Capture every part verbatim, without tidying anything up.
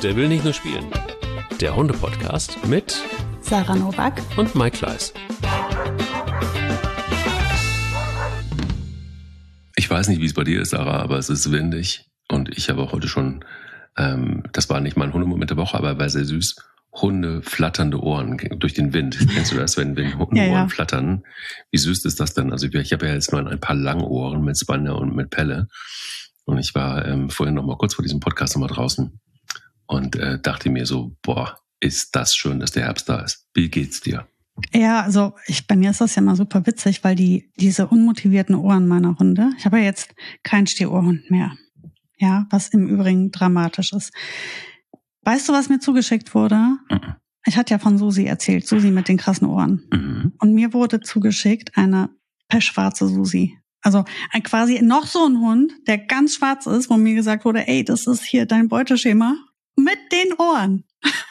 Der will nicht nur spielen. Der Hunde-Podcast mit Sarah Novak und Mike Kleiss. Ich weiß nicht, wie es bei dir ist, Sarah, aber es ist windig. Und ich habe auch heute schon, ähm, das war nicht mein Hundemoment der Woche, aber war sehr süß, Hunde flatternde Ohren durch den Wind. Kennst du das, wenn, wenn Hundeohren ja, ja. flattern? Wie süß ist das denn? Also ich habe ja jetzt nur ein paar Langohren mit Spanne und mit Pelle. Und ich war ähm, vorhin noch mal kurz vor diesem Podcast noch mal draußen und äh, dachte mir so, boah, ist das schön, dass der Herbst da ist. Wie geht's dir? Ja, also ich, bei mir ist das ja mal super witzig, weil die diese unmotivierten Ohren meiner Hunde, ich habe ja jetzt keinen Stehohrhund mehr. Ja, was im Übrigen dramatisch ist. Weißt du, was mir zugeschickt wurde? Mhm. Ich hatte ja von Susi erzählt, Susi mit den krassen Ohren. Mhm. Und mir wurde zugeschickt eine pechschwarze Susi. Also ein, quasi noch so ein Hund, der ganz schwarz ist, wo mir gesagt wurde, ey, das ist hier dein Beuteschema mit den Ohren.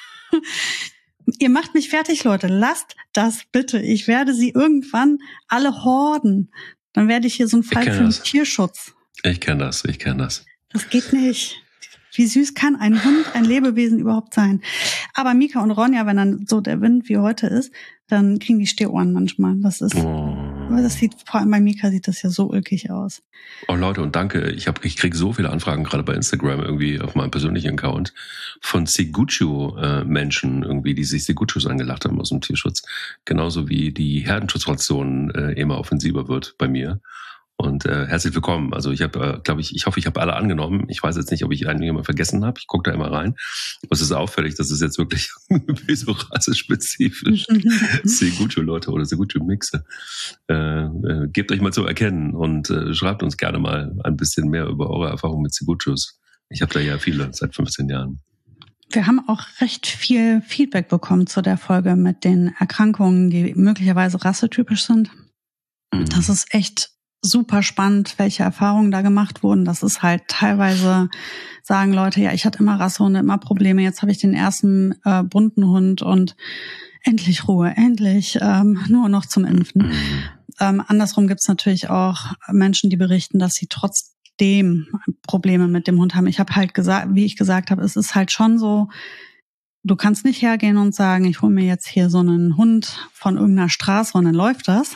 Ihr macht mich fertig, Leute. Lasst das bitte. Ich werde sie irgendwann alle horden. Dann werde ich hier so ein Fall für den Tierschutz. Ich kenne das, ich kenne das. Das geht nicht. Wie süß kann ein Hund, ein Lebewesen überhaupt sein? Aber Mika und Ronja, wenn dann so der Wind wie heute ist, dann kriegen die Stehohren manchmal. Das ist, oh. das sieht, vor allem bei Mika sieht das ja so ulkig aus. Oh Leute, und danke. Ich habe, ich kriege so viele Anfragen gerade bei Instagram irgendwie auf meinem persönlichen Account von Segucho-Menschen irgendwie, die sich Seguchos angelacht haben aus dem Tierschutz. Genauso wie die Herdenschutzration äh, immer offensiver wird bei mir. Und äh, herzlich willkommen. Also ich habe, äh, glaube ich, ich hoffe, ich habe alle angenommen. Ich weiß jetzt nicht, ob ich einen jemand vergessen habe. Ich gucke da immer rein. Aber es ist auffällig, dass es jetzt wirklich wie so rassespezifisch Segucho-Leute oder Segucho-Mixe. Äh, äh, gebt euch mal zu erkennen und äh, schreibt uns gerne mal ein bisschen mehr über eure Erfahrungen mit Seguchos. Ich habe da ja viele seit fünfzehn Jahren. Wir haben auch recht viel Feedback bekommen zu der Folge mit den Erkrankungen, die möglicherweise rassetypisch sind. Mhm. Das ist echt super spannend, welche Erfahrungen da gemacht wurden. Das ist halt teilweise, sagen Leute, ja, ich hatte immer Rassehunde, immer Probleme, jetzt habe ich den ersten äh, bunten Hund und endlich Ruhe, endlich ähm, nur noch zum Impfen. Ähm, andersrum gibt's natürlich auch Menschen, die berichten, dass sie trotzdem Probleme mit dem Hund haben. Ich habe halt gesagt, wie ich gesagt habe, es ist halt schon so, du kannst nicht hergehen und sagen, ich hole mir jetzt hier so einen Hund von irgendeiner Straße und dann läuft das.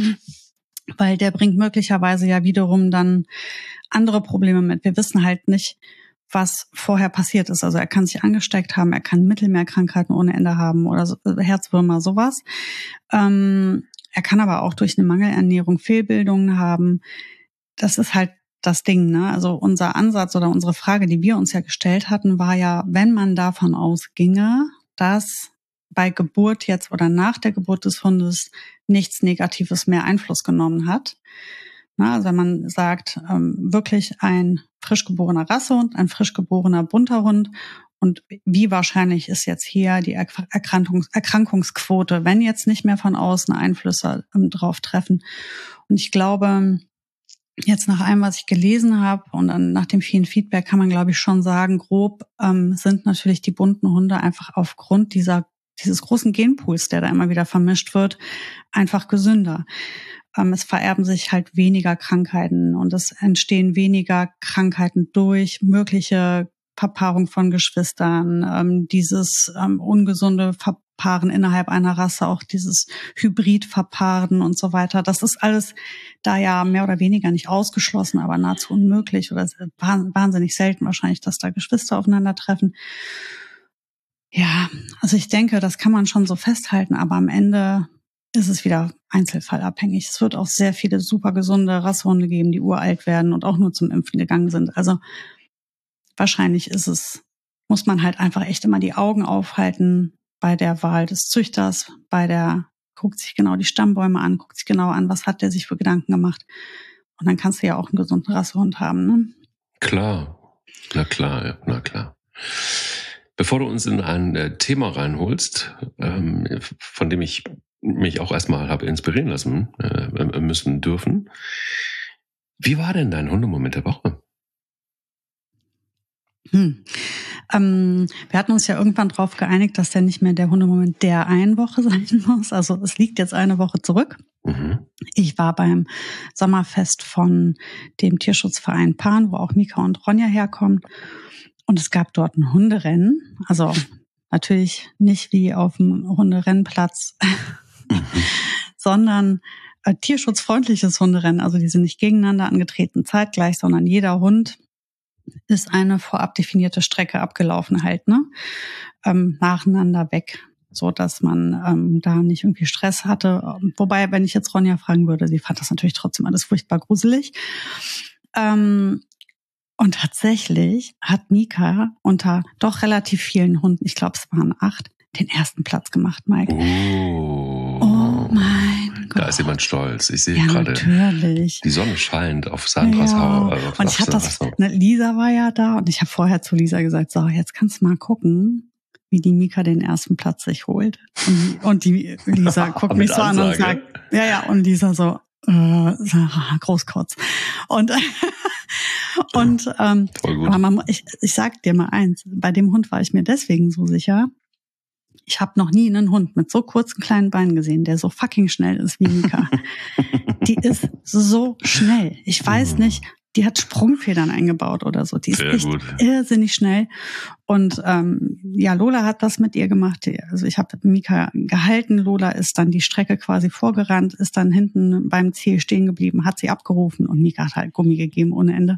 Weil der bringt möglicherweise ja wiederum dann andere Probleme mit. Wir wissen halt nicht, was vorher passiert ist. Also er kann sich angesteckt haben, er kann Mittelmeerkrankheiten ohne Ende haben oder so, Herzwürmer, sowas. Ähm, er kann aber auch durch eine Mangelernährung Fehlbildungen haben. Das ist halt das Ding, ne? Also unser Ansatz oder unsere Frage, die wir uns ja gestellt hatten, war ja, wenn man davon ausginge, dass bei Geburt jetzt oder nach der Geburt des Hundes nichts Negatives mehr Einfluss genommen hat. Na, also wenn man sagt, ähm, wirklich ein frisch geborener Rassehund, ein frisch geborener bunter Hund und wie wahrscheinlich ist jetzt hier die Erkrankungs- Erkrankungsquote, wenn jetzt nicht mehr von außen Einflüsse ähm, drauf treffen. Und ich glaube, jetzt nach allem, was ich gelesen habe und dann nach dem vielen Feedback kann man, glaube ich, schon sagen, grob ähm, sind natürlich die bunten Hunde einfach aufgrund dieser dieses großen Genpools, der da immer wieder vermischt wird, einfach gesünder. Ähm, es vererben sich halt weniger Krankheiten und es entstehen weniger Krankheiten durch mögliche Verpaarung von Geschwistern, ähm, dieses ähm, ungesunde Verpaaren innerhalb einer Rasse, auch dieses Hybridverpaaren und so weiter. Das ist alles da ja mehr oder weniger nicht ausgeschlossen, aber nahezu unmöglich oder wahnsinnig selten wahrscheinlich, dass da Geschwister aufeinandertreffen. Ja, also ich denke, das kann man schon so festhalten, aber am Ende ist es wieder einzelfallabhängig. Es wird auch sehr viele super gesunde Rassehunde geben, die uralt werden und auch nur zum Impfen gegangen sind. Also wahrscheinlich ist es, muss man halt einfach echt immer die Augen aufhalten bei der Wahl des Züchters, bei der, guckt sich genau die Stammbäume an, guckt sich genau an, was hat der sich für Gedanken gemacht. Und dann kannst du ja auch einen gesunden Rassehund haben, ne? Klar, na klar, na klar. Bevor du uns in ein äh, Thema reinholst, ähm, von dem ich mich auch erstmal habe inspirieren lassen äh, müssen dürfen, wie war denn dein Hundemoment der Woche? Hm. Ähm, wir hatten uns ja irgendwann darauf geeinigt, dass der nicht mehr der Hundemoment der einen Woche sein muss. Also es liegt jetzt eine Woche zurück. Mhm. Ich war beim Sommerfest von dem Tierschutzverein Pan, wo auch Mika und Ronja herkommen. Und es gab dort ein Hunderennen, also natürlich nicht wie auf dem Hunderennplatz, mhm. sondern äh, tierschutzfreundliches Hunderennen. Also die sind nicht gegeneinander angetreten zeitgleich, sondern jeder Hund ist eine vorab definierte Strecke abgelaufen halt, ne? Ähm, nacheinander weg, so dass man ähm, da nicht irgendwie Stress hatte. Wobei, wenn ich jetzt Ronja fragen würde, sie fand das natürlich trotzdem alles furchtbar gruselig. Ähm, Und tatsächlich hat Mika unter doch relativ vielen Hunden, ich glaube es waren acht, den ersten Platz gemacht, Mike. Oh, oh mein Gott. Da ist jemand stolz. Ich sehe ja, gerade, natürlich. Die Sonne scheint auf Sandras ja. Haus. Also und ich hatte das, ne, Lisa war ja da und ich habe vorher zu Lisa gesagt, so, jetzt kannst du mal gucken, wie die Mika den ersten Platz sich holt. Und, und die Lisa guckt mich so an und sagt, ja, ja, und Lisa so, äh, Großkotz. Und Und ähm, aber man, ich, ich sag dir mal eins, bei dem Hund war ich mir deswegen so sicher. Ich habe noch nie einen Hund mit so kurzen kleinen Beinen gesehen, der so fucking schnell ist wie Mika. Die ist so schnell. Ich weiß nicht, die hat Sprungfedern eingebaut oder so. Die ist Sehr echt gut. irrsinnig schnell. Und ähm, ja, Lola hat das mit ihr gemacht. Also ich habe Mika gehalten. Lola ist dann die Strecke quasi vorgerannt, ist dann hinten beim Ziel stehen geblieben, hat sie abgerufen und Mika hat halt Gummi gegeben ohne Ende.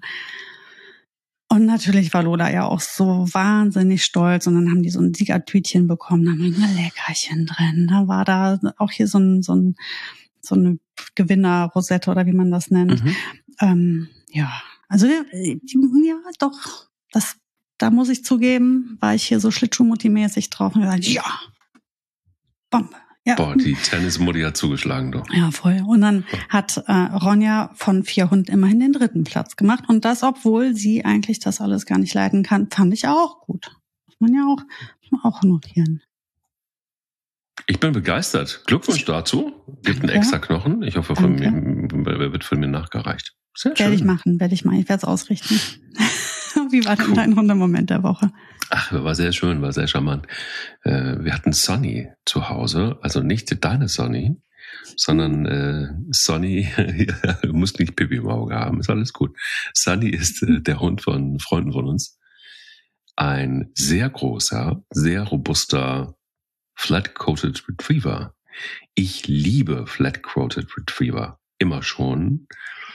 Und natürlich war Lola ja auch so wahnsinnig stolz. Und dann haben die so ein Siegertütchen bekommen, da haben ein Leckerchen drin. Da war da auch hier so ein, so ein, so eine Gewinner-Rosette oder wie man das nennt. Mhm. Ähm, ja, also ja, doch, das, da muss ich zugeben, war ich hier so Schlittschuhmutti-mäßig drauf und gesagt, ja, Bombe. Ja. Boah, die Tennismutti hat zugeschlagen doch. Ja, voll. Und dann hat äh, Ronja von vier Hunden immerhin den dritten Platz gemacht. Und das, obwohl sie eigentlich das alles gar nicht leiden kann, fand ich auch gut. Muss man ja auch, muss man auch notieren. Ich bin begeistert. Glückwunsch dazu. Gibt einen extra Knochen. Ich hoffe, von mir, wird von mir nachgereicht. Sehr schön. Werde ich machen, werde ich machen. Ich werde es ausrichten. Wie war denn cool. Dein Hundemoment der Woche? Ach, war sehr schön, war sehr charmant. Wir hatten Sonny zu Hause, also nicht deine Sonny, sondern äh, Sonny muss nicht Pipi im Auge haben, ist alles gut. Sonny ist äh, der Hund von Freunden von uns. Ein sehr großer, sehr robuster Flat-Coated Retriever. Ich liebe Flat-Coated Retriever, immer schon.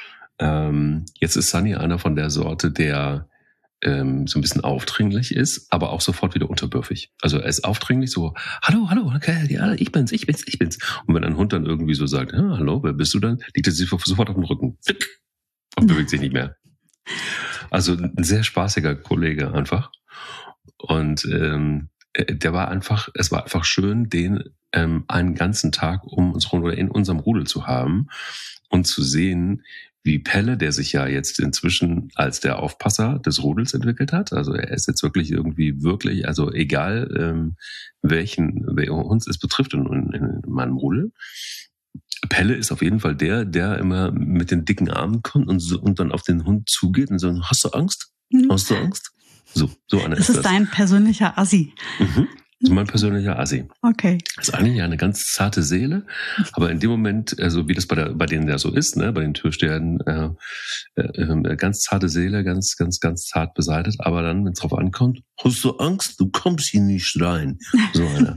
Ähm, jetzt ist Sonny einer von der Sorte, der ähm, so ein bisschen aufdringlich ist, aber auch sofort wieder unterwürfig. Also er ist aufdringlich, so, hallo, hallo, okay, ja, ich bin's, ich bin's, ich bin's. Und wenn ein Hund dann irgendwie so sagt, ja, hallo, wer bist du dann? Liegt er sich sofort auf dem Rücken. Und bewegt sich nicht mehr. Also ein sehr spaßiger Kollege einfach. Und ähm, der war einfach, es war einfach schön, den ähm, einen ganzen Tag um uns rum oder in unserem Rudel zu haben und zu sehen, wie Pelle, der sich ja jetzt inzwischen als der Aufpasser des Rudels entwickelt hat. Also er ist jetzt wirklich irgendwie wirklich, also egal ähm, welchen, wer uns es betrifft in, in, in meinem Rudel. Pelle ist auf jeden Fall der, der immer mit den dicken Armen kommt und, so, und dann auf den Hund zugeht und so, hast du Angst? Mhm. Hast du Angst? So, so einer ist das. Das ist dein persönlicher Assi. Mhm. Das ist mein persönlicher Assi. Okay. Das ist eigentlich eine ganz zarte Seele, aber in dem Moment, also wie das bei der, bei denen ja so ist, ne, bei den Türstehern, äh, äh, ganz zarte Seele, ganz, ganz, ganz zart beseitigt, aber dann, wenn es drauf ankommt, hast du Angst, du kommst hier nicht rein. So einer.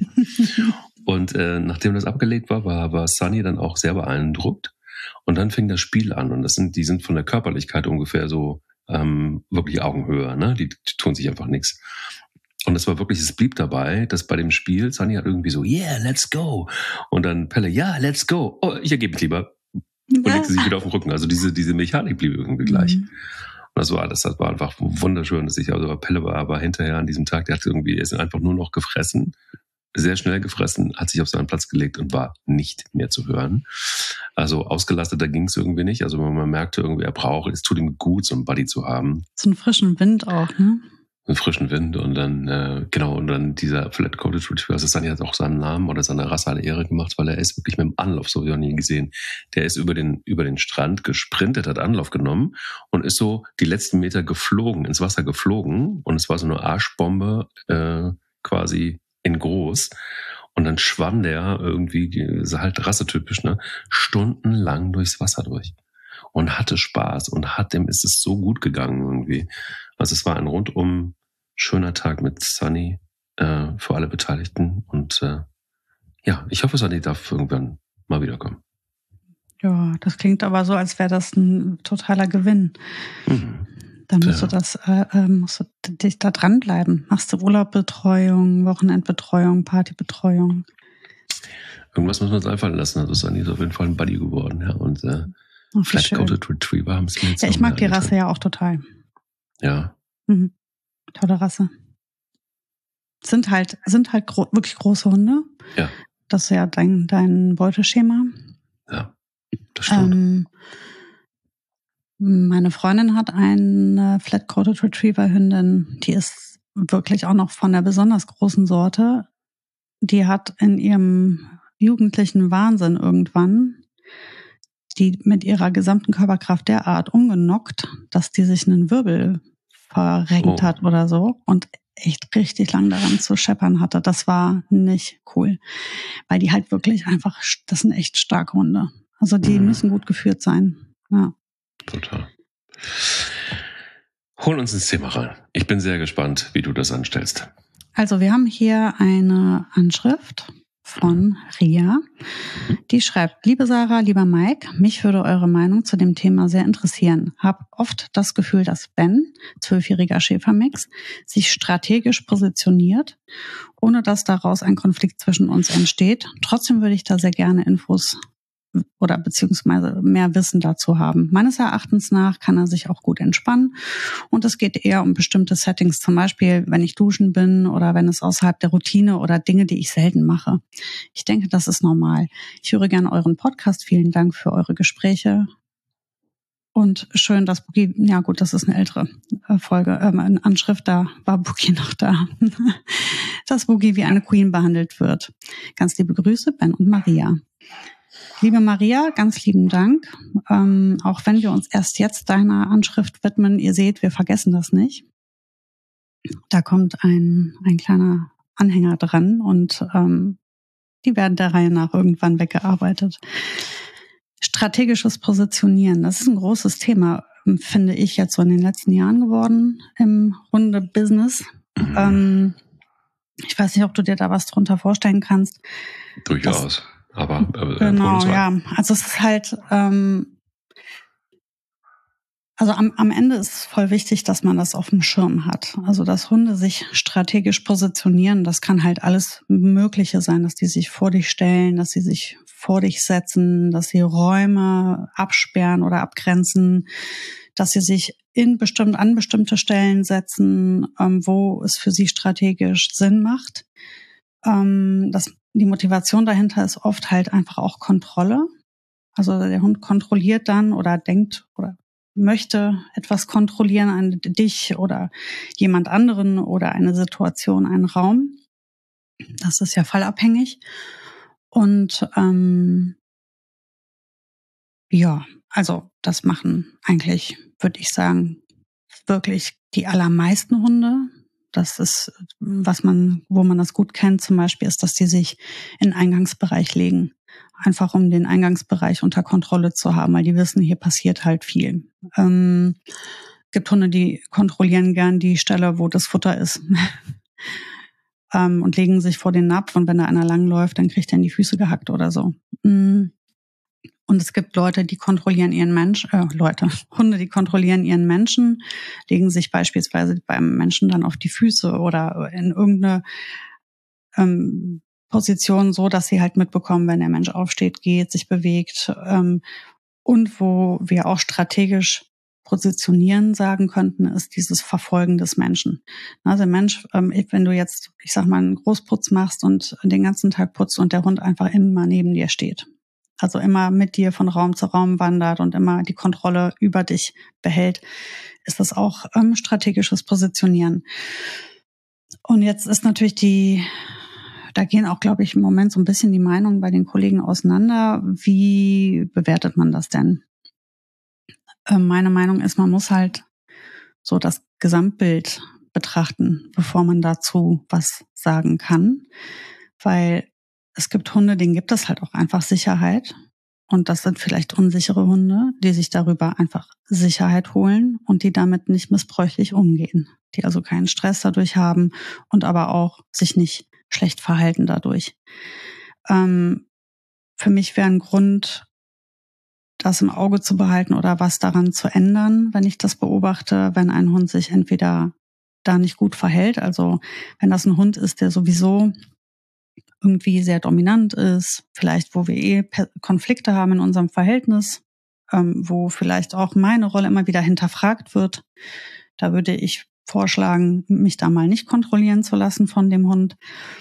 Und äh, nachdem das abgelegt war, war, war Sonny dann auch sehr beeindruckt. Und dann fing das Spiel an. Und das sind, die sind von der Körperlichkeit ungefähr so ähm, wirklich Augenhöhe, ne? Die, die tun sich einfach nichts. Und es war wirklich, es blieb dabei, dass bei dem Spiel Sonny hat irgendwie so, yeah, let's go. Und dann Pelle, ja, yeah, let's go. Oh, ich ergebe mich lieber. Und legte sich wieder auf den Rücken. Also diese, diese Mechanik blieb irgendwie gleich. Mhm. Und das war, das war einfach wunderschön. Dass ich, also Pelle war aber hinterher an diesem Tag, der hat irgendwie, er ist einfach nur noch gefressen. Sehr schnell gefressen, hat sich auf seinen Platz gelegt und war nicht mehr zu hören. Also ausgelasteter ging es irgendwie nicht. Also man merkte irgendwie, er braucht, es tut ihm gut, so einen Buddy zu haben. So einen frischen Wind auch, ne? Einen frischen Wind und dann, äh, genau, und dann dieser Flat-Coated Retriever, das ist dann jetzt auch seinem Namen oder seiner Rasse alle Ehre gemacht, weil er ist wirklich mit dem Anlauf, so wie ich noch nie gesehen. Der ist über den, über den Strand gesprintet, hat Anlauf genommen und ist so die letzten Meter geflogen, ins Wasser geflogen und es war so eine Arschbombe, äh, quasi in groß. Und dann schwamm der irgendwie, ist halt rassetypisch, ne, stundenlang durchs Wasser durch. Und hatte Spaß und hat dem ist es so gut gegangen irgendwie. Also es war ein rundum schöner Tag mit Sunny äh, für alle Beteiligten. Und äh, ja, ich hoffe, Sunny darf irgendwann mal wiederkommen. Ja, das klingt aber so, als wäre das ein totaler Gewinn. Mhm. Dann musst Ja. du das, äh, musst du dich da dranbleiben. Machst du Urlaubbetreuung, Wochenendbetreuung, Partybetreuung? Irgendwas müssen wir uns einfallen lassen. Also Sunny ist auf jeden Fall ein Buddy geworden. Ja. Und äh, Ach, wie Flat-Coated schön. Retriever haben es mir jetzt Ja, auch ich mag die mehr Rasse ja auch total. Ja. Mhm. Tolle Rasse. Sind halt, sind halt gro- wirklich große Hunde. Ja. Das ist ja dein, dein Beuteschema. Ja, das stimmt. Ähm, meine Freundin hat eine Flat-Coated Retriever-Hündin, die ist wirklich auch noch von der besonders großen Sorte. Die hat in ihrem jugendlichen Wahnsinn irgendwann die mit ihrer gesamten Körperkraft derart umgenockt, dass die sich einen Wirbel verrenkt Oh. hat oder so und echt richtig lang daran zu scheppern hatte. Das war nicht cool, weil die halt wirklich einfach, das sind echt starke Hunde. Also die Mhm. müssen gut geführt sein. Ja. Total. Hol uns ins Thema rein. Ich bin sehr gespannt, wie du das anstellst. Also wir haben hier eine Anschrift von Ria. Die schreibt: Liebe Sarah, lieber Mike, mich würde eure Meinung zu dem Thema sehr interessieren. Hab oft das Gefühl, dass Ben, zwölfjähriger Schäfermix, sich strategisch positioniert, ohne dass daraus ein Konflikt zwischen uns entsteht. Trotzdem würde ich da sehr gerne Infos oder beziehungsweise mehr Wissen dazu haben. Meines Erachtens nach kann er sich auch gut entspannen und es geht eher um bestimmte Settings, zum Beispiel wenn ich duschen bin oder wenn es außerhalb der Routine oder Dinge, die ich selten mache. Ich denke, das ist normal. Ich höre gerne euren Podcast. Vielen Dank für eure Gespräche. Und schön, dass Boogie, ja gut, das ist eine ältere Folge, ähm, eine Anschrift, da war Boogie noch da, dass Boogie wie eine Queen behandelt wird. Ganz liebe Grüße, Ben und Maria. Liebe Maria, ganz lieben Dank. Ähm, auch wenn wir uns erst jetzt deiner Anschrift widmen, ihr seht, wir vergessen das nicht. Da kommt ein, ein kleiner Anhänger dran und ähm, die werden der Reihe nach irgendwann weggearbeitet. Strategisches Positionieren, das ist ein großes Thema, finde ich, jetzt so in den letzten Jahren geworden im Hunde-Business. Mhm. Ähm, ich weiß nicht, ob du dir da was drunter vorstellen kannst. Durchaus. Das, aber äh, genau, ja. Also es ist halt, ähm, also am, am Ende ist es voll wichtig, dass man das auf dem Schirm hat. Also dass Hunde sich strategisch positionieren, das kann halt alles Mögliche sein, dass die sich vor dich stellen, dass sie sich vor dich setzen, dass sie Räume absperren oder abgrenzen, dass sie sich in bestimmt an bestimmte Stellen setzen, ähm, wo es für sie strategisch Sinn macht. Ähm, das, die Motivation dahinter ist oft halt einfach auch Kontrolle. Also der Hund kontrolliert dann oder denkt oder möchte etwas kontrollieren an dich oder jemand anderen oder eine Situation, einen Raum. Das ist ja fallabhängig. Und ähm, ja, also das machen eigentlich, würde ich sagen, wirklich die allermeisten Hunde. Das ist, was man, wo man das gut kennt, zum Beispiel, ist, dass die sich in den Eingangsbereich legen. Einfach um den Eingangsbereich unter Kontrolle zu haben, weil die wissen, hier passiert halt viel. Ähm, gibt Hunde, die kontrollieren gern die Stelle, wo das Futter ist. ähm, und legen sich vor den Napf und wenn da einer langläuft, dann kriegt er in die Füße gehackt oder so. Und es gibt Leute, die kontrollieren ihren Mensch, äh, Leute, Hunde, die kontrollieren ihren Menschen, legen sich beispielsweise beim Menschen dann auf die Füße oder in irgendeine ähm, Position so, dass sie halt mitbekommen, wenn der Mensch aufsteht, geht, sich bewegt. Ähm, und wo wir auch strategisch positionieren sagen könnten, ist dieses Verfolgen des Menschen. Also Mensch, ähm, wenn du jetzt, ich sag mal, einen Großputz machst und den ganzen Tag putzt und der Hund einfach immer neben dir steht. Also immer mit dir von Raum zu Raum wandert und immer die Kontrolle über dich behält, ist das auch ähm, strategisches Positionieren. Und jetzt ist natürlich die, da gehen auch, glaube ich, im Moment so ein bisschen die Meinungen bei den Kollegen auseinander. Wie bewertet man das denn? Ähm, meine Meinung ist, man muss halt so das Gesamtbild betrachten, bevor man dazu was sagen kann. Weil es gibt Hunde, denen gibt es halt auch einfach Sicherheit. Und das sind vielleicht unsichere Hunde, die sich darüber einfach Sicherheit holen und die damit nicht missbräuchlich umgehen. Die also keinen Stress dadurch haben und aber auch sich nicht schlecht verhalten dadurch. Ähm, für mich wäre ein Grund, das im Auge zu behalten oder was daran zu ändern, wenn ich das beobachte, wenn ein Hund sich entweder da nicht gut verhält, also wenn das ein Hund ist, der sowieso irgendwie sehr dominant ist, vielleicht wo wir eh Konflikte haben in unserem Verhältnis, ähm, wo vielleicht auch meine Rolle immer wieder hinterfragt wird. Da würde ich vorschlagen, mich da mal nicht kontrollieren zu lassen von dem Hund.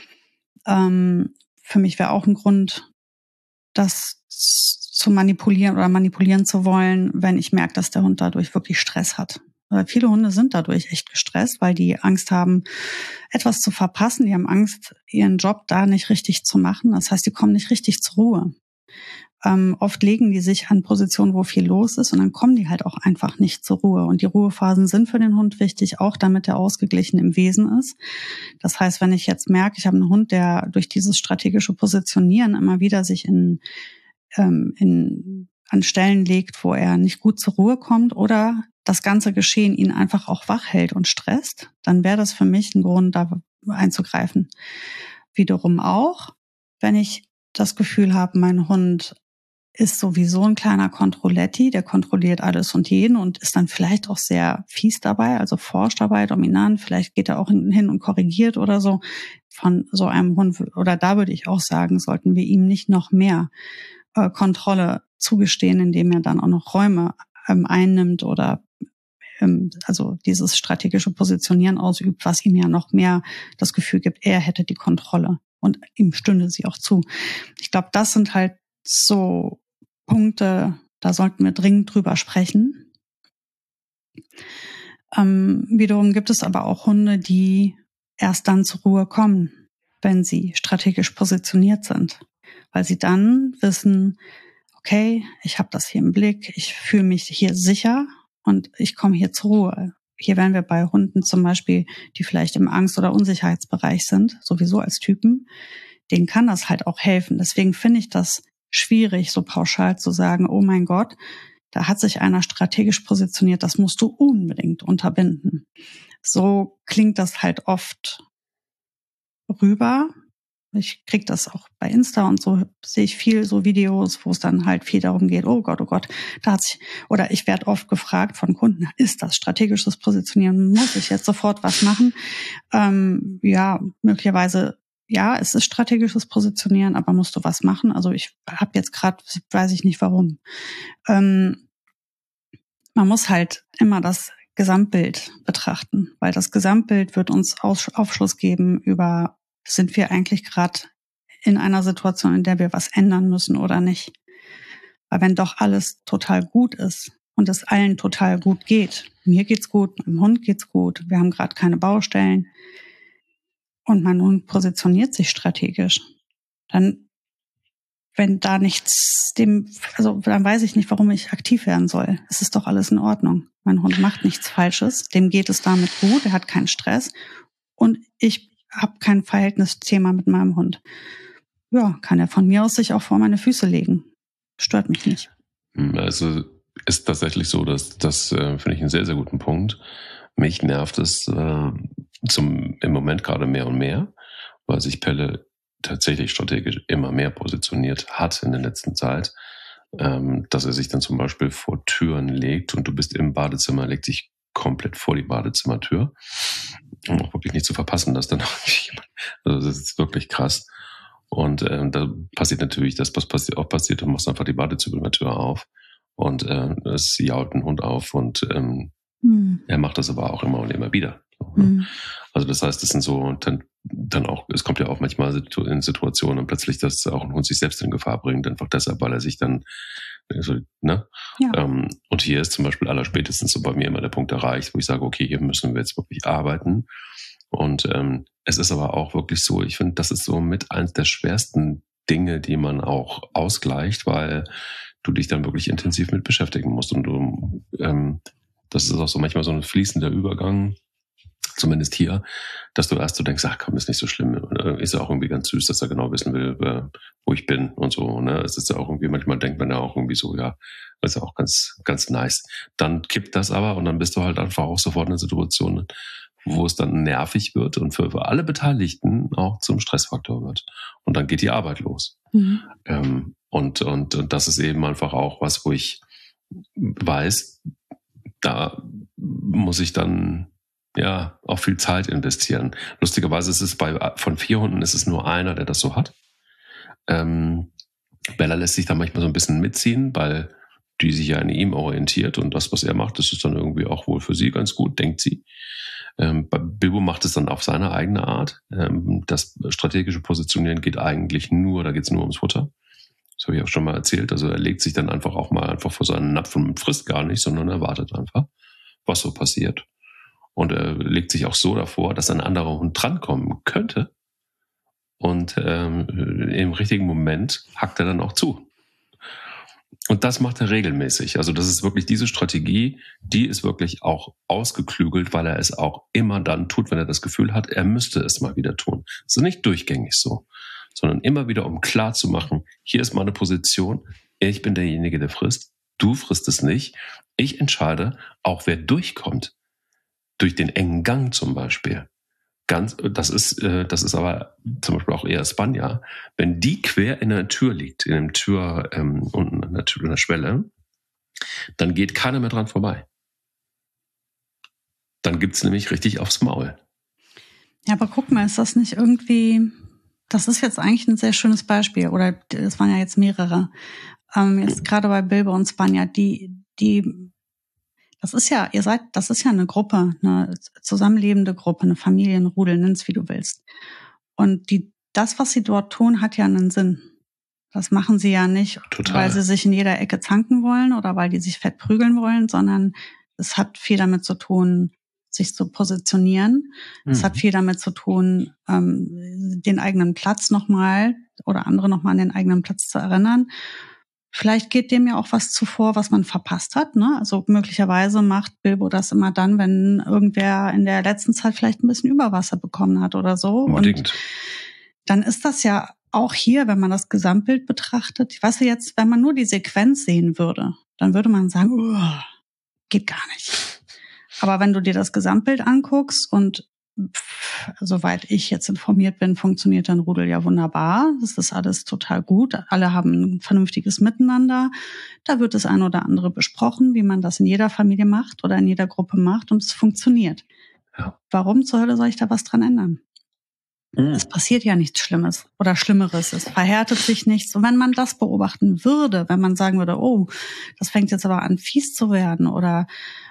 Ähm, für mich wäre auch ein Grund, das zu manipulieren oder manipulieren zu wollen, wenn ich merke, dass der Hund dadurch wirklich Stress hat. Weil viele Hunde sind dadurch echt gestresst, weil die Angst haben, etwas zu verpassen. Die haben Angst, ihren Job da nicht richtig zu machen. Das heißt, die kommen nicht richtig zur Ruhe. Ähm, oft legen die sich an Positionen, wo viel los ist und dann kommen die halt auch einfach nicht zur Ruhe. Und die Ruhephasen sind für den Hund wichtig, auch damit er ausgeglichen im Wesen ist. Das heißt, wenn ich jetzt merke, ich habe einen Hund, der durch dieses strategische Positionieren immer wieder sich in, ähm, in an Stellen legt, wo er nicht gut zur Ruhe kommt oder das ganze Geschehen ihn einfach auch wach hält und stresst, dann wäre das für mich ein Grund, da einzugreifen. Wiederum auch, wenn ich das Gefühl habe, mein Hund ist sowieso ein kleiner Controletti, der kontrolliert alles und jeden und ist dann vielleicht auch sehr fies dabei, also forsch dabei, dominant, vielleicht geht er auch hin und korrigiert oder so. Von so einem Hund, oder da würde ich auch sagen, sollten wir ihm nicht noch mehr äh, Kontrolle zugestehen, indem er dann auch noch Räume ähm, einnimmt oder ähm, also dieses strategische Positionieren ausübt, was ihm ja noch mehr das Gefühl gibt, er hätte die Kontrolle und ihm stünde sie auch zu. Ich glaube, das sind halt so Punkte, da sollten wir dringend drüber sprechen. Ähm, wiederum gibt es aber auch Hunde, die erst dann zur Ruhe kommen, wenn sie strategisch positioniert sind, weil sie dann wissen, okay, ich habe das hier im Blick, ich fühle mich hier sicher und ich komme hier zur Ruhe. Hier wären wir bei Hunden zum Beispiel, die vielleicht im Angst- oder Unsicherheitsbereich sind, sowieso als Typen, denen kann das halt auch helfen. Deswegen finde ich das schwierig, so pauschal zu sagen, oh mein Gott, da hat sich einer strategisch positioniert, das musst du unbedingt unterbinden. So klingt das halt oft rüber. Ich kriege das auch bei Insta und so sehe ich viel so Videos, wo es dann halt viel darum geht, oh Gott, oh Gott, da hat sich, oder ich werde oft gefragt von Kunden, ist das strategisches Positionieren, muss ich jetzt sofort was machen? Ähm, ja, möglicherweise, ja, es ist strategisches Positionieren, aber musst du was machen? Also ich habe jetzt gerade, weiß ich nicht warum. Ähm, man muss halt immer das Gesamtbild betrachten, weil das Gesamtbild wird uns Aufschluss geben über, sind wir eigentlich gerade in einer Situation, in der wir was ändern müssen oder nicht. Weil wenn doch alles total gut ist und es allen total gut geht, mir geht's gut, meinem Hund geht's gut, wir haben gerade keine Baustellen und mein Hund positioniert sich strategisch, dann, wenn da nichts dem, also dann weiß ich nicht, warum ich aktiv werden soll. Es ist doch alles in Ordnung. Mein Hund macht nichts Falsches, dem geht es damit gut, er hat keinen Stress und ich habe kein Verhältnisthema mit meinem Hund. Ja, kann er von mir aus sich auch vor meine Füße legen. Stört mich nicht. Also ist tatsächlich so, dass das äh, finde ich einen sehr, sehr guten Punkt. Mich nervt es äh, zum im Moment gerade mehr und mehr, weil sich Pelle tatsächlich strategisch immer mehr positioniert hat in der letzten Zeit, ähm, dass er sich dann zum Beispiel vor Türen legt und du bist im Badezimmer, legt sich komplett vor die Badezimmertür, um auch wirklich nicht zu verpassen, dass dann auch jemand, also das ist wirklich krass. Und äh, da passiert natürlich das, was passi- auch passiert, du machst einfach die Badezimmertür auf und äh, es jault ein Hund auf und ähm, hm. er macht das aber auch immer und immer wieder. So, ne? Hm. Also das heißt, das sind so dann, dann auch, es kommt ja auch manchmal in Situationen plötzlich, dass auch ein Hund sich selbst in Gefahr bringt, einfach deshalb, weil er sich dann so, ne? Ja. Ähm, und hier ist zum Beispiel allerspätestens so bei mir immer der Punkt erreicht, wo ich sage, okay, hier müssen wir jetzt wirklich arbeiten. Und ähm, es ist aber auch wirklich so, ich finde, das ist so mit eins der schwersten Dinge, die man auch ausgleicht, weil du dich dann wirklich intensiv mit beschäftigen musst. Und du, ähm, das ist auch so manchmal so ein fließender Übergang zumindest hier, dass du erst so denkst, ach komm, ist nicht so schlimm. Ist ja auch irgendwie ganz süß, dass er genau wissen will, wo ich bin und so. Ne? Es ist ja auch irgendwie, manchmal denkt man ja auch irgendwie so, ja, das ist ja auch ganz, ganz nice. Dann kippt das aber und dann bist du halt einfach auch sofort in einer Situation, wo es dann nervig wird und für, für alle Beteiligten auch zum Stressfaktor wird. Und dann geht die Arbeit los. Mhm. Ähm, und, und, und das ist eben einfach auch was, wo ich weiß, da muss ich dann ja auch viel Zeit investieren. Lustigerweise ist es bei von vier Hunden ist es nur einer, der das so hat. Ähm, Bella lässt sich da manchmal so ein bisschen mitziehen, weil die sich ja an ihm orientiert und das, was er macht, das ist dann irgendwie auch wohl für sie ganz gut, denkt sie. Ähm, Bilbo macht es dann auf seine eigene Art. Ähm, das strategische Positionieren geht eigentlich nur, da geht es nur ums Futter. Das habe ich auch schon mal erzählt. Also er legt sich dann einfach auch mal einfach vor seinen Napf und frisst gar nicht, sondern er wartet einfach, was so passiert. Und er legt sich auch so davor, dass ein anderer Hund drankommen könnte. Und ähm, im richtigen Moment hackt er dann auch zu. Und das macht er regelmäßig. Also das ist wirklich diese Strategie, die ist wirklich auch ausgeklügelt, weil er es auch immer dann tut, wenn er das Gefühl hat, er müsste es mal wieder tun. Das ist nicht durchgängig so, sondern immer wieder, um klar zu machen, hier ist meine Position, ich bin derjenige, der frisst, du frisst es nicht, ich entscheide auch, wer durchkommt. Durch den engen Gang zum Beispiel. Ganz, das ist, das ist aber zum Beispiel auch eher Spanja. Wenn die quer in der Tür liegt, in der Tür ähm, unten an der Tür, an der Schwelle, dann geht keiner mehr dran vorbei. Dann gibt's nämlich richtig aufs Maul. Ja, aber guck mal, ist das nicht irgendwie, das ist jetzt eigentlich ein sehr schönes Beispiel, oder es waren ja jetzt mehrere. Ähm, jetzt gerade bei Bilbo und Spanja, die, die Das ist ja, ihr seid, das ist ja eine Gruppe, eine zusammenlebende Gruppe, eine Familienrudel, nenn's wie du willst. Und die, das, was sie dort tun, hat ja einen Sinn. Das machen sie ja nicht, Total. Weil sie sich in jeder Ecke zanken wollen oder weil die sich fett prügeln wollen, sondern es hat viel damit zu tun, sich zu positionieren. Mhm. Es hat viel damit zu tun, ähm, den eigenen Platz nochmal oder andere nochmal an den eigenen Platz zu erinnern. Vielleicht geht dem ja auch was zuvor, was man verpasst hat, ne? Also möglicherweise macht Bilbo das immer dann, wenn irgendwer in der letzten Zeit vielleicht ein bisschen Überwasser bekommen hat oder so. Unbedingt. Und dann ist das ja auch hier, wenn man das Gesamtbild betrachtet. Ich weiß ja jetzt, wenn man nur die Sequenz sehen würde, dann würde man sagen, oh, geht gar nicht. Aber wenn du dir das Gesamtbild anguckst und pff, soweit ich jetzt informiert bin, funktioniert dein Rudel ja wunderbar. Das ist alles total gut. Alle haben ein vernünftiges Miteinander. Da wird das ein oder andere besprochen, wie man das in jeder Familie macht oder in jeder Gruppe macht, und es funktioniert. Ja. Warum zur Hölle soll ich da was dran ändern? Mhm. Es passiert ja nichts Schlimmes oder Schlimmeres. Es verhärtet sich nichts. Und wenn man das beobachten würde, wenn man sagen würde, oh, das fängt jetzt aber an, fies zu werden, oder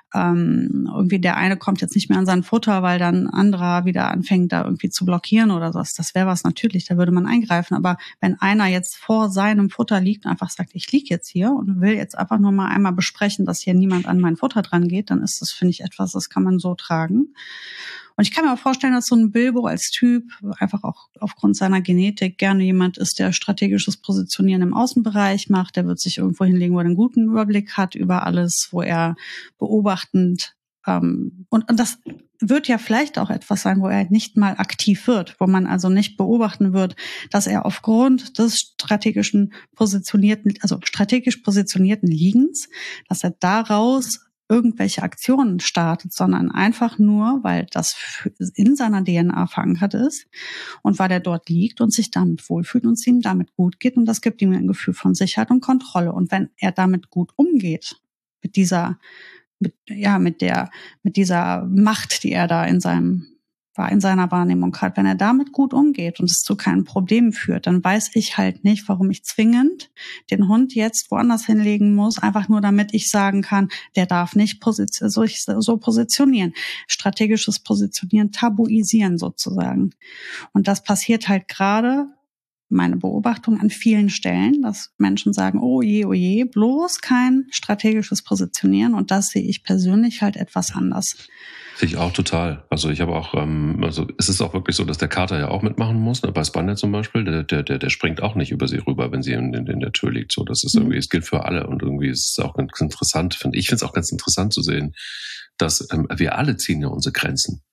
ähm, irgendwie der eine kommt jetzt nicht mehr an sein Futter, weil dann ein anderer wieder anfängt, da irgendwie zu blockieren oder so. Das wäre was natürlich, da würde man eingreifen. Aber wenn einer jetzt vor seinem Futter liegt und einfach sagt, ich lieg jetzt hier und will jetzt einfach nur mal einmal besprechen, dass hier niemand an mein Futter dran geht, dann ist das, finde ich, etwas, das kann man so tragen. Und ich kann mir auch vorstellen, dass so ein Bilbo als Typ einfach auch aufgrund seiner Genetik gerne jemand ist, der strategisches Positionieren im Außenbereich macht. Der wird sich irgendwo hinlegen, wo er einen guten Überblick hat über alles, wo er beobachtend ähm, und, und das wird ja vielleicht auch etwas sein, wo er nicht mal aktiv wird, wo man also nicht beobachten wird, dass er aufgrund des strategischen positionierten, also strategisch positionierten Liegens, dass er daraus irgendwelche Aktionen startet, sondern einfach nur, weil das in seiner D N A verankert ist und weil er dort liegt und sich damit wohlfühlt und es ihm damit gut geht, und das gibt ihm ein Gefühl von Sicherheit und Kontrolle. Und wenn er damit gut umgeht, mit dieser, mit, ja, mit der, mit dieser Macht, die er da in seinem in seiner Wahrnehmung hat, wenn er damit gut umgeht und es zu keinen Problemen führt, dann weiß ich halt nicht, warum ich zwingend den Hund jetzt woanders hinlegen muss, einfach nur damit ich sagen kann, der darf nicht position- so, so positionieren. Strategisches Positionieren, tabuisieren sozusagen. Und das passiert halt gerade, meine Beobachtung, an vielen Stellen, dass Menschen sagen, oh je, oh je, bloß kein strategisches Positionieren, und das sehe ich persönlich halt etwas anders. Sehe ich auch total. Also ich habe auch, ähm, also es ist auch wirklich so, dass der Kater ja auch mitmachen muss. Ne? Bei Spanja zum Beispiel, der, der, der, der springt auch nicht über sie rüber, wenn sie in, in, in der Tür liegt. So, das ist mhm. irgendwie, es gilt für alle, und irgendwie ist es auch ganz interessant. Find, ich finde es auch ganz interessant zu sehen, dass ähm, wir alle ziehen ja unsere Grenzen.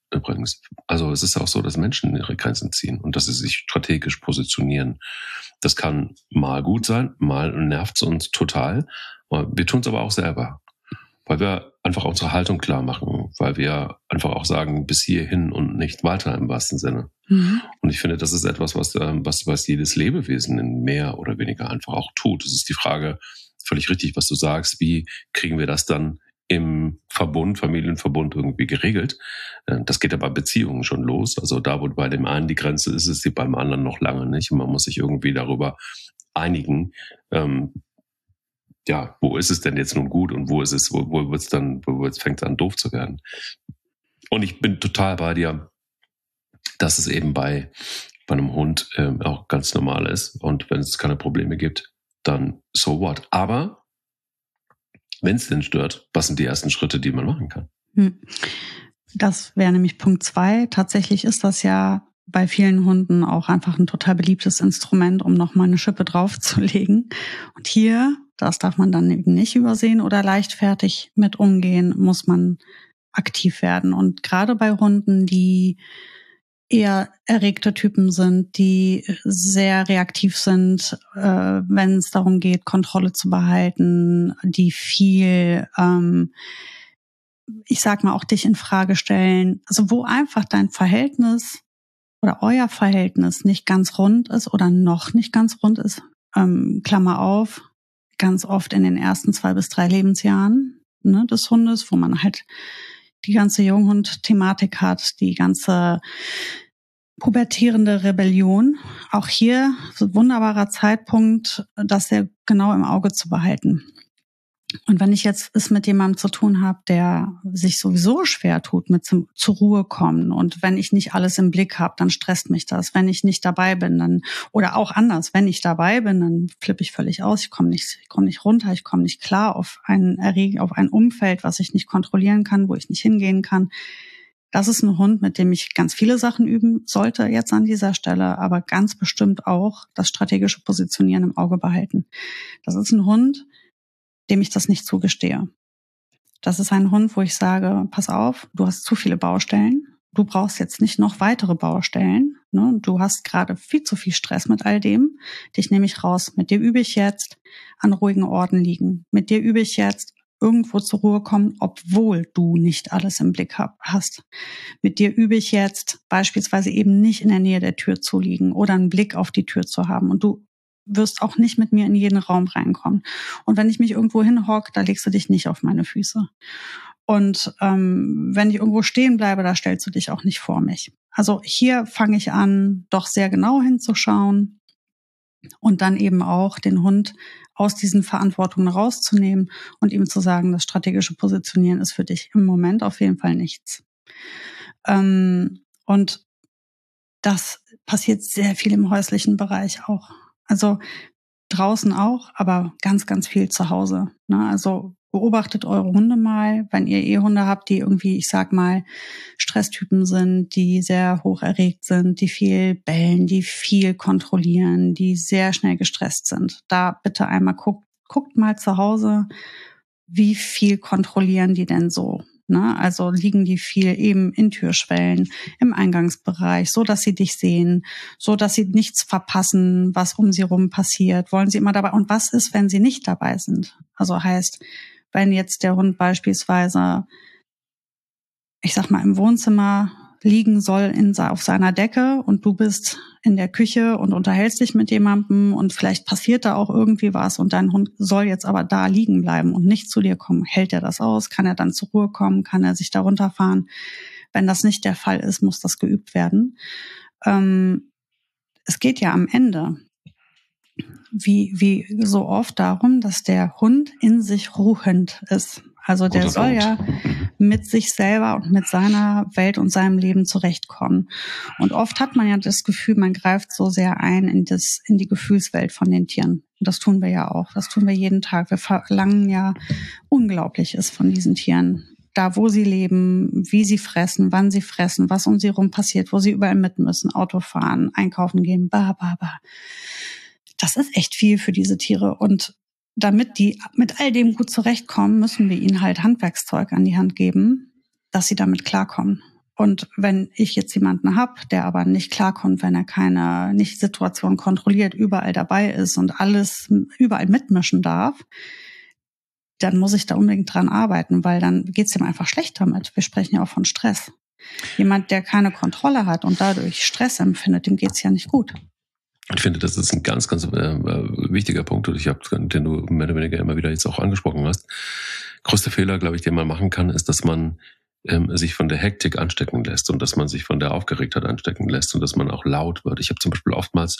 übrigens. Also es ist auch so, dass Menschen ihre Grenzen ziehen und dass sie sich strategisch positionieren. Das kann mal gut sein, mal nervt es uns total. Wir tun es aber auch selber, weil wir einfach unsere Haltung klar machen, weil wir einfach auch sagen, bis hierhin und nicht weiter im wahrsten Sinne. Mhm. Und ich finde, das ist etwas, was, was, was jedes Lebewesen in mehr oder weniger einfach auch tut. Es ist die Frage, völlig richtig, was du sagst, wie kriegen wir das dann im Verbund, Familienverbund irgendwie geregelt? Das geht ja bei Beziehungen schon los. Also da, wo bei dem einen die Grenze ist, ist sie beim anderen noch lange nicht. Und man muss sich irgendwie darüber einigen, ähm, ja, wo ist es denn jetzt nun gut und wo ist es, wo, wo wird's dann, wo wird's, fängt es an doof zu werden? Und ich bin total bei dir, dass es eben bei, bei einem Hund ähm, auch ganz normal ist. Und wenn es keine Probleme gibt, dann so what. Aber wenn es denn stört, was sind die ersten Schritte, die man machen kann? Das wäre nämlich Punkt zwei. Tatsächlich ist das ja bei vielen Hunden auch einfach ein total beliebtes Instrument, um nochmal eine Schippe draufzulegen. Und hier, das darf man dann eben nicht übersehen oder leichtfertig mit umgehen, muss man aktiv werden. Und gerade bei Hunden, die eher erregte Typen sind, die sehr reaktiv sind, äh, wenn es darum geht, Kontrolle zu behalten, die viel, ähm, ich sag mal, auch dich in Frage stellen. Also wo einfach dein Verhältnis oder euer Verhältnis nicht ganz rund ist oder noch nicht ganz rund ist, ähm, Klammer auf, ganz oft in den ersten zwei bis drei Lebensjahren, ne, des Hundes, wo man halt die ganze Junghund-Thematik hat, die ganze pubertierende Rebellion. Auch hier so ein wunderbarer Zeitpunkt, das sehr genau im Auge zu behalten. Und wenn ich jetzt es mit jemandem zu tun habe, der sich sowieso schwer tut mit zum, zur Ruhe kommen und wenn ich nicht alles im Blick habe, dann stresst mich das. Wenn ich nicht dabei bin, dann oder auch anders, wenn ich dabei bin, dann flippe ich völlig aus. Ich komme nicht, ich komme nicht runter, ich komme nicht klar auf ein Erreg, auf ein Umfeld, was ich nicht kontrollieren kann, wo ich nicht hingehen kann. Das ist ein Hund, mit dem ich ganz viele Sachen üben sollte jetzt an dieser Stelle, aber ganz bestimmt auch das strategische Positionieren im Auge behalten. Das ist ein Hund, dem ich das nicht zugestehe. Das ist ein Hund, wo ich sage, pass auf, du hast zu viele Baustellen. Du brauchst jetzt nicht noch weitere Baustellen. Ne? Du hast gerade viel zu viel Stress mit all dem. Dich nehme ich raus. Mit dir übe ich jetzt an ruhigen Orten liegen. Mit dir übe ich jetzt irgendwo zur Ruhe kommen, obwohl du nicht alles im Blick hab, hast. Mit dir übe ich jetzt beispielsweise eben nicht in der Nähe der Tür zu liegen oder einen Blick auf die Tür zu haben. Und du wirst auch nicht mit mir in jeden Raum reinkommen. Und wenn ich mich irgendwo hinhocke, da legst du dich nicht auf meine Füße. Und ähm, wenn ich irgendwo stehen bleibe, da stellst du dich auch nicht vor mich. Also hier fange ich an, doch sehr genau hinzuschauen und dann eben auch den Hund aus diesen Verantwortungen rauszunehmen und ihm zu sagen, das strategische Positionieren ist für dich im Moment auf jeden Fall nichts. Ähm, und das passiert sehr viel im häuslichen Bereich auch. Also draußen auch, aber ganz, ganz viel zu Hause. Ne? Also beobachtet eure Hunde mal, wenn ihr eh Hunde habt, die irgendwie, ich sag mal, Stresstypen sind, die sehr hoch erregt sind, die viel bellen, die viel kontrollieren, die sehr schnell gestresst sind. Da bitte einmal guckt, guckt mal zu Hause, wie viel kontrollieren die denn so? Ne? Also liegen die viel eben in Türschwellen, im Eingangsbereich, so dass sie dich sehen, so dass sie nichts verpassen, was um sie rum passiert. Wollen sie immer dabei? Und was ist, wenn sie nicht dabei sind? Also heißt, wenn jetzt der Hund beispielsweise, ich sag mal, im Wohnzimmer liegen soll in, auf seiner Decke und du bist in der Küche und unterhältst dich mit jemandem und vielleicht passiert da auch irgendwie was und dein Hund soll jetzt aber da liegen bleiben und nicht zu dir kommen. Hält er das aus? Kann er dann zur Ruhe kommen? Kann er sich da runterfahren? Wenn das nicht der Fall ist, muss das geübt werden. Ähm, es geht ja am Ende, wie, wie so oft, darum, dass der Hund in sich ruhend ist. Also der soll ja mit sich selber und mit seiner Welt und seinem Leben zurechtkommen. Und oft hat man ja das Gefühl, man greift so sehr ein in das, in die Gefühlswelt von den Tieren. Und das tun wir ja auch. Das tun wir jeden Tag. Wir verlangen ja Unglaubliches von diesen Tieren. Da, wo sie leben, wie sie fressen, wann sie fressen, was um sie rum passiert, wo sie überall mit müssen, Auto fahren, einkaufen gehen, ba, ba, ba. Das ist echt viel für diese Tiere. Und damit die mit all dem gut zurechtkommen, müssen wir ihnen halt Handwerkszeug an die Hand geben, dass sie damit klarkommen. Und wenn ich jetzt jemanden habe, der aber nicht klarkommt, wenn er keine, nicht Situation kontrolliert, überall dabei ist und alles überall mitmischen darf, dann muss ich da unbedingt dran arbeiten, weil dann geht's ihm einfach schlecht damit. Wir sprechen ja auch von Stress. Jemand, der keine Kontrolle hat und dadurch Stress empfindet, dem geht's ja nicht gut. Ich finde, das ist ein ganz, ganz äh, wichtiger Punkt, und ich habe, den du mehr oder weniger immer wieder jetzt auch angesprochen hast. Größter Fehler, glaube ich, den man machen kann, ist, dass man ähm, sich von der Hektik anstecken lässt und dass man sich von der Aufgeregtheit anstecken lässt und dass man auch laut wird. Ich habe zum Beispiel oftmals,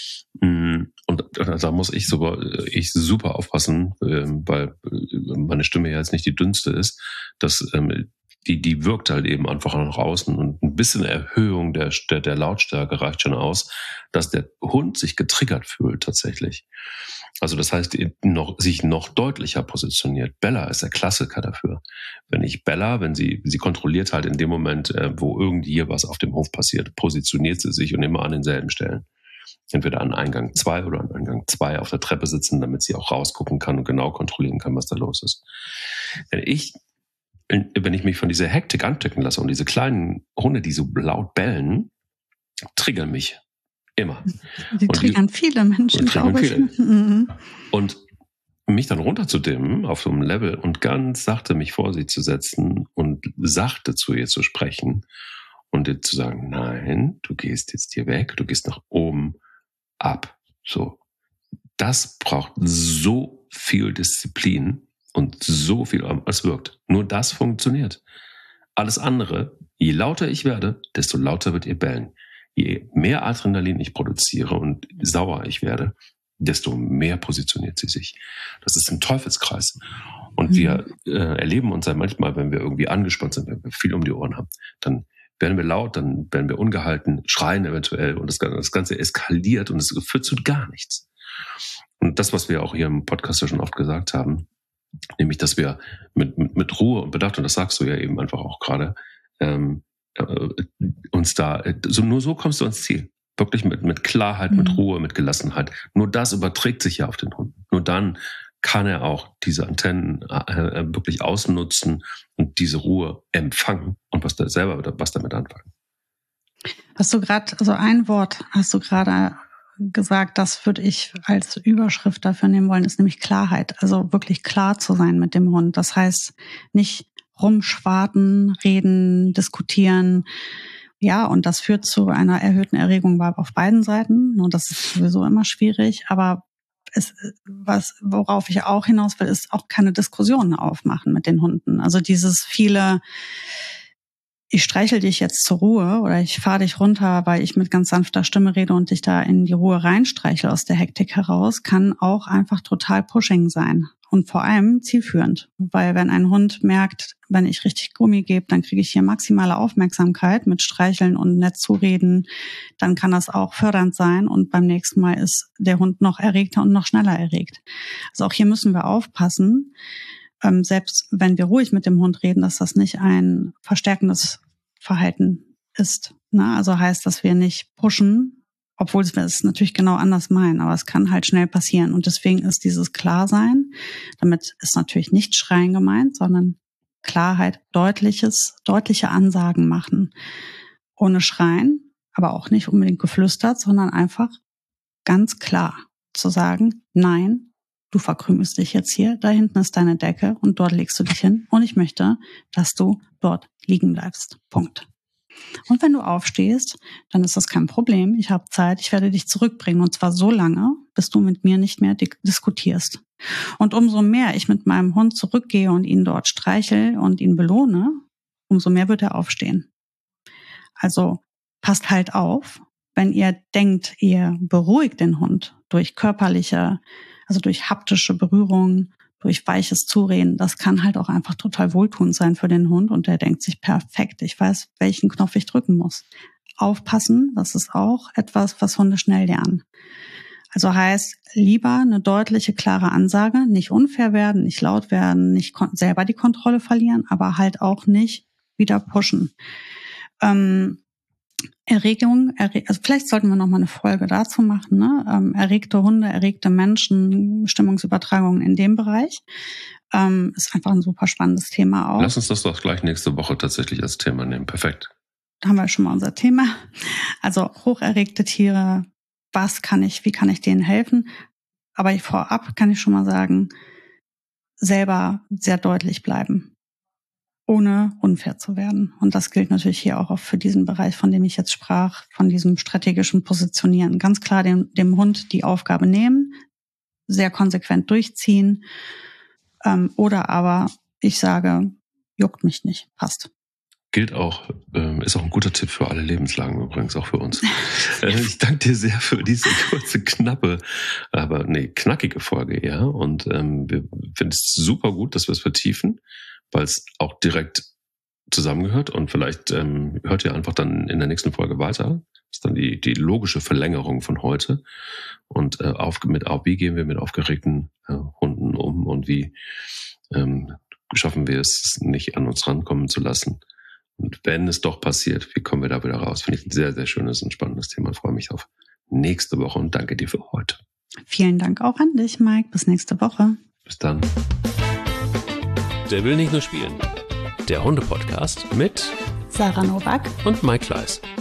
mh, und da muss ich super, ich super aufpassen, äh, weil meine Stimme ja jetzt nicht die dünnste ist, dass ähm, Die, die wirkt halt eben einfach nach außen, und ein bisschen Erhöhung der, der, der Lautstärke reicht schon aus, dass der Hund sich getriggert fühlt tatsächlich. Also das heißt, noch, sich noch deutlicher positioniert. Bella ist der Klassiker dafür. Wenn ich Bella, wenn sie, sie kontrolliert halt in dem Moment, wo irgendwie was auf dem Hof passiert, positioniert sie sich und immer an denselben Stellen. Entweder an Eingang zwei oder an Eingang zwei auf der Treppe sitzen, damit sie auch rausgucken kann und genau kontrollieren kann, was da los ist. Wenn ich Wenn ich mich von dieser Hektik anstecken lasse und diese kleinen Hunde, die so laut bellen, triggern mich immer. Die und triggern die, viele Menschen, glaube ich. Mhm. Und mich dann runterzudimmen auf so einem Level und ganz sachte mich vor sie zu setzen und sachte zu ihr zu sprechen und ihr zu sagen, nein, du gehst jetzt hier weg, du gehst nach oben, ab. So. Das braucht so viel Disziplin und so viel, es wirkt. Nur das funktioniert. Alles andere, je lauter ich werde, desto lauter wird ihr bellen. Je mehr Adrenalin ich produziere und sauer ich werde, desto mehr positioniert sie sich. Das ist ein Teufelskreis. Und mhm. wir äh, erleben uns ja manchmal, wenn wir irgendwie angespannt sind, wenn wir viel um die Ohren haben, dann werden wir laut, dann werden wir ungehalten, schreien eventuell und das, das Ganze eskaliert und es führt zu gar nichts. Und das, was wir auch hier im Podcast ja schon oft gesagt haben, nämlich, dass wir mit, mit, mit Ruhe und Bedacht, und das sagst du ja eben einfach auch gerade, ähm, äh, uns da, so, nur so kommst du ans Ziel. Wirklich mit, mit Klarheit, mhm. mit Ruhe, mit Gelassenheit. Nur das überträgt sich ja auf den Hund. Nur dann kann er auch diese Antennen äh, wirklich ausnutzen und diese Ruhe empfangen und was da selber was damit anfangen. Hast du gerade, also ein Wort hast du gerade gesagt, das würde ich als Überschrift dafür nehmen wollen, ist nämlich Klarheit. Also wirklich klar zu sein mit dem Hund. Das heißt, nicht rumschwarten, reden, diskutieren. Ja, und das führt zu einer erhöhten Erregung auf beiden Seiten. Und das ist sowieso immer schwierig. Aber es, was, worauf ich auch hinaus will, ist auch keine Diskussionen aufmachen mit den Hunden. Also dieses viele, ich streichel dich jetzt zur Ruhe oder ich fahre dich runter, weil ich mit ganz sanfter Stimme rede und dich da in die Ruhe reinstreichle aus der Hektik heraus, kann auch einfach total pushing sein und vor allem zielführend. Weil wenn ein Hund merkt, wenn ich richtig Gummi gebe, dann kriege ich hier maximale Aufmerksamkeit mit Streicheln und nett zureden, dann kann das auch fördernd sein und beim nächsten Mal ist der Hund noch erregter und noch schneller erregt. Also auch hier müssen wir aufpassen, Ähm, selbst wenn wir ruhig mit dem Hund reden, dass das nicht ein verstärkendes Verhalten ist. Ne? Also heißt, dass wir nicht pushen, obwohl wir es natürlich genau anders meinen, aber es kann halt schnell passieren. Und deswegen ist dieses Klarsein, damit ist natürlich nicht Schreien gemeint, sondern Klarheit, deutliches, deutliche Ansagen machen. Ohne Schreien, aber auch nicht unbedingt geflüstert, sondern einfach ganz klar zu sagen, nein, du verkrümelst dich jetzt hier, da hinten ist deine Decke und dort legst du dich hin und ich möchte, dass du dort liegen bleibst. Punkt. Und wenn du aufstehst, dann ist das kein Problem. Ich habe Zeit, ich werde dich zurückbringen und zwar so lange, bis du mit mir nicht mehr di- diskutierst. Und umso mehr ich mit meinem Hund zurückgehe und ihn dort streichel und ihn belohne, umso mehr wird er aufstehen. Also passt halt auf, wenn ihr denkt, ihr beruhigt den Hund durch körperliche, also durch haptische Berührung, durch weiches Zureden, das kann halt auch einfach total wohltuend sein für den Hund und der denkt sich perfekt, ich weiß, welchen Knopf ich drücken muss. Aufpassen, das ist auch etwas, was Hunde schnell lernen. Also heißt, lieber eine deutliche, klare Ansage, nicht unfair werden, nicht laut werden, nicht kon- selber die Kontrolle verlieren, aber halt auch nicht wieder pushen. Ähm, Erregung, erre- also vielleicht sollten wir noch mal eine Folge dazu machen, ne? Ähm, erregte Hunde, erregte Menschen, Stimmungsübertragungen in dem Bereich. Ähm, ist einfach ein super spannendes Thema auch. Lass uns das doch gleich nächste Woche tatsächlich als Thema nehmen. Perfekt. haben wir schon mal unser Thema. Also hocherregte Tiere, was kann ich, wie kann ich denen helfen? Aber vorab kann ich schon mal sagen, selber sehr deutlich bleiben, ohne unfair zu werden. Und das gilt natürlich hier auch für diesen Bereich, von dem ich jetzt sprach, von diesem strategischen Positionieren. Ganz klar dem, dem Hund die Aufgabe nehmen, sehr konsequent durchziehen, ähm, oder aber ich sage, juckt mich nicht, passt. Gilt auch, ähm, ist auch ein guter Tipp für alle Lebenslagen übrigens, auch für uns. äh, ich danke dir sehr für diese kurze, knappe, aber nee, knackige Folge, ja. Und ähm, wir finden es super gut, dass wir es vertiefen, weil es auch direkt zusammengehört. Und vielleicht ähm, hört ihr einfach dann in der nächsten Folge weiter. Das ist dann die, die logische Verlängerung von heute. Und äh, auf, mit, auf, wie gehen wir mit aufgeregten äh, Hunden um und wie ähm, schaffen wir es, nicht an uns rankommen zu lassen. Und wenn es doch passiert, wie kommen wir da wieder raus? Finde ich ein sehr, sehr schönes und spannendes Thema. Ich freue mich auf nächste Woche und danke dir für heute. Vielen Dank auch an dich, Mike. Bis nächste Woche. Bis dann. Der will nicht nur spielen. Der Hunde-Podcast mit Sarah Nowak und Mike Kleiss.